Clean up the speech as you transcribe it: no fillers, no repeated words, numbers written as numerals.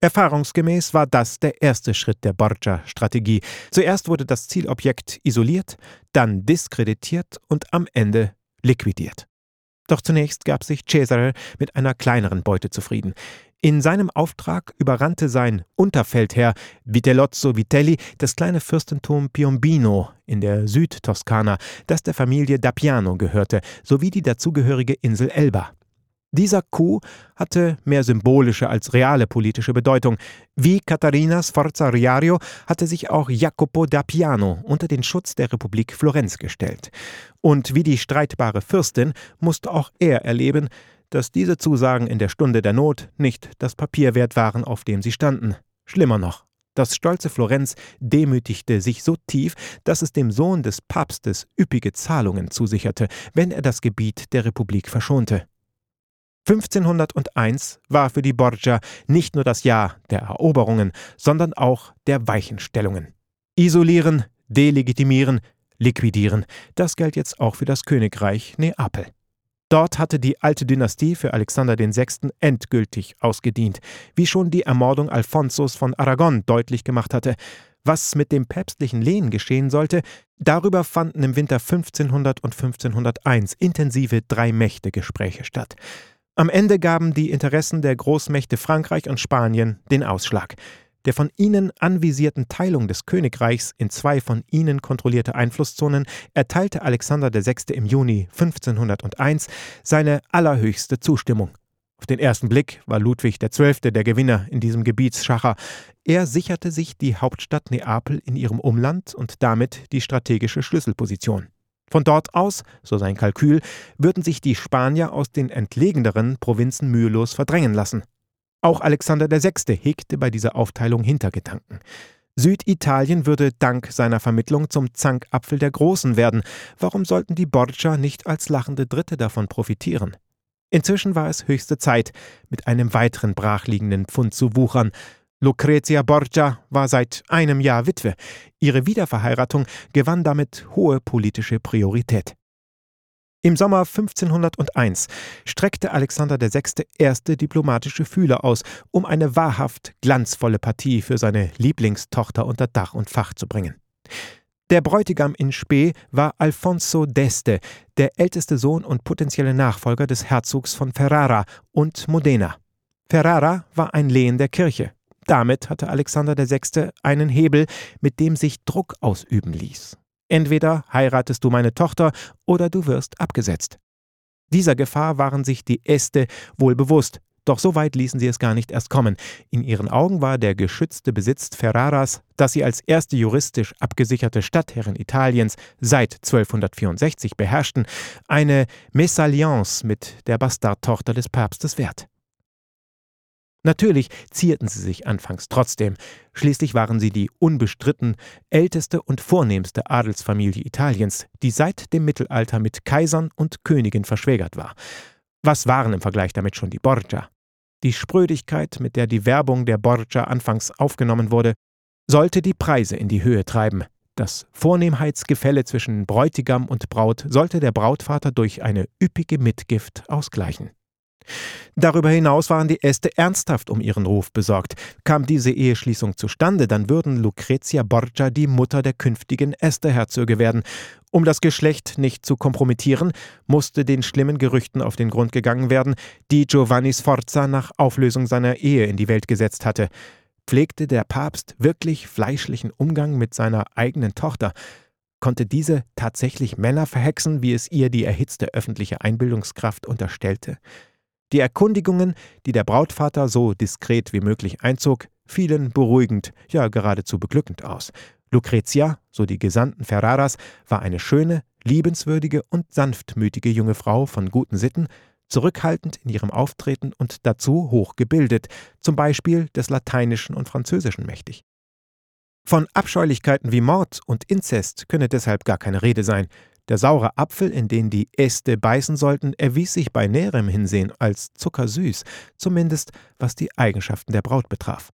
Erfahrungsgemäß war das der erste Schritt der Borgia-Strategie. Zuerst wurde das Zielobjekt isoliert, dann diskreditiert und am Ende liquidiert. Doch zunächst gab sich Cesare mit einer kleineren Beute zufrieden. In seinem Auftrag überrannte sein Unterfeldherr Vitellozzo Vitelli das kleine Fürstentum Piombino in der Südtoskana, das der Familie d'Appiano gehörte, sowie die dazugehörige Insel Elba. Dieser Coup hatte mehr symbolische als reale politische Bedeutung. Wie Catharinas Forza Riario hatte sich auch Jacopo d'Appiano unter den Schutz der Republik Florenz gestellt. Und wie die streitbare Fürstin musste auch er erleben, dass diese Zusagen in der Stunde der Not nicht das Papier wert waren, auf dem sie standen. Schlimmer noch, das stolze Florenz demütigte sich so tief, dass es dem Sohn des Papstes üppige Zahlungen zusicherte, wenn er das Gebiet der Republik verschonte. 1501 war für die Borgia nicht nur das Jahr der Eroberungen, sondern auch der Weichenstellungen. Isolieren, delegitimieren, liquidieren, das galt jetzt auch für das Königreich Neapel. Dort hatte die alte Dynastie für Alexander VI. Endgültig ausgedient, wie schon die Ermordung Alfonsos von Aragon deutlich gemacht hatte. Was mit dem päpstlichen Lehen geschehen sollte, darüber fanden im Winter 1500 und 1501 intensive Drei-Mächte-Gespräche statt. Am Ende gaben die Interessen der Großmächte Frankreich und Spanien den Ausschlag. Der von ihnen anvisierten Teilung des Königreichs in zwei von ihnen kontrollierte Einflusszonen erteilte Alexander VI. Im Juni 1501 seine allerhöchste Zustimmung. Auf den ersten Blick war Ludwig XII. Der Gewinner in diesem Gebietsschacher. Er sicherte sich die Hauptstadt Neapel in ihrem Umland und damit die strategische Schlüsselposition. Von dort aus, so sein Kalkül, würden sich die Spanier aus den entlegeneren Provinzen mühelos verdrängen lassen. Auch Alexander VI. Hegte bei dieser Aufteilung Hintergedanken. Süditalien würde dank seiner Vermittlung zum Zankapfel der Großen werden. Warum sollten die Borgia nicht als lachende Dritte davon profitieren? Inzwischen war es höchste Zeit, mit einem weiteren brachliegenden Pfund zu wuchern. Lucrezia Borgia war seit einem Jahr Witwe. Ihre Wiederverheiratung gewann damit hohe politische Priorität. Im Sommer 1501 streckte Alexander VI. Erste diplomatische Fühler aus, um eine wahrhaft glanzvolle Partie für seine Lieblingstochter unter Dach und Fach zu bringen. Der Bräutigam in Spe war Alfonso d'Este, der älteste Sohn und potenzielle Nachfolger des Herzogs von Ferrara und Modena. Ferrara war ein Lehen der Kirche. Damit hatte Alexander VI. Einen Hebel, mit dem sich Druck ausüben ließ. Entweder heiratest du meine Tochter oder du wirst abgesetzt. Dieser Gefahr waren sich die Este wohl bewusst, doch so weit ließen sie es gar nicht erst kommen. In ihren Augen war der geschützte Besitz Ferraras, das sie als erste juristisch abgesicherte Stadtherrin Italiens seit 1264 beherrschten, eine Mesalliance mit der Bastardtochter des Papstes wert. Natürlich zierten sie sich anfangs trotzdem. Schließlich waren sie die unbestritten älteste und vornehmste Adelsfamilie Italiens, die seit dem Mittelalter mit Kaisern und Königen verschwägert war. Was waren im Vergleich damit schon die Borgia? Die Sprödigkeit, mit der die Werbung der Borgia anfangs aufgenommen wurde, sollte die Preise in die Höhe treiben. Das Vornehmheitsgefälle zwischen Bräutigam und Braut sollte der Brautvater durch eine üppige Mitgift ausgleichen. Darüber hinaus waren die Este ernsthaft um ihren Ruf besorgt. Kam diese Eheschließung zustande, dann würden Lucrezia Borgia die Mutter der künftigen Este-Herzöge werden. Um das Geschlecht nicht zu kompromittieren, musste den schlimmen Gerüchten auf den Grund gegangen werden, die Giovanni Sforza nach Auflösung seiner Ehe in die Welt gesetzt hatte. Pflegte der Papst wirklich fleischlichen Umgang mit seiner eigenen Tochter? Konnte diese tatsächlich Männer verhexen, wie es ihr die erhitzte öffentliche Einbildungskraft unterstellte? Die Erkundigungen, die der Brautvater so diskret wie möglich einzog, fielen beruhigend, ja geradezu beglückend aus. Lucrezia, so die Gesandten Ferraras, war eine schöne, liebenswürdige und sanftmütige junge Frau von guten Sitten, zurückhaltend in ihrem Auftreten und dazu hochgebildet, zum Beispiel des Lateinischen und Französischen mächtig. Von Abscheulichkeiten wie Mord und Inzest könne deshalb gar keine Rede sein. Der saure Apfel, in den die Este beißen sollten, erwies sich bei näherem Hinsehen als zuckersüß, zumindest was die Eigenschaften der Braut betraf.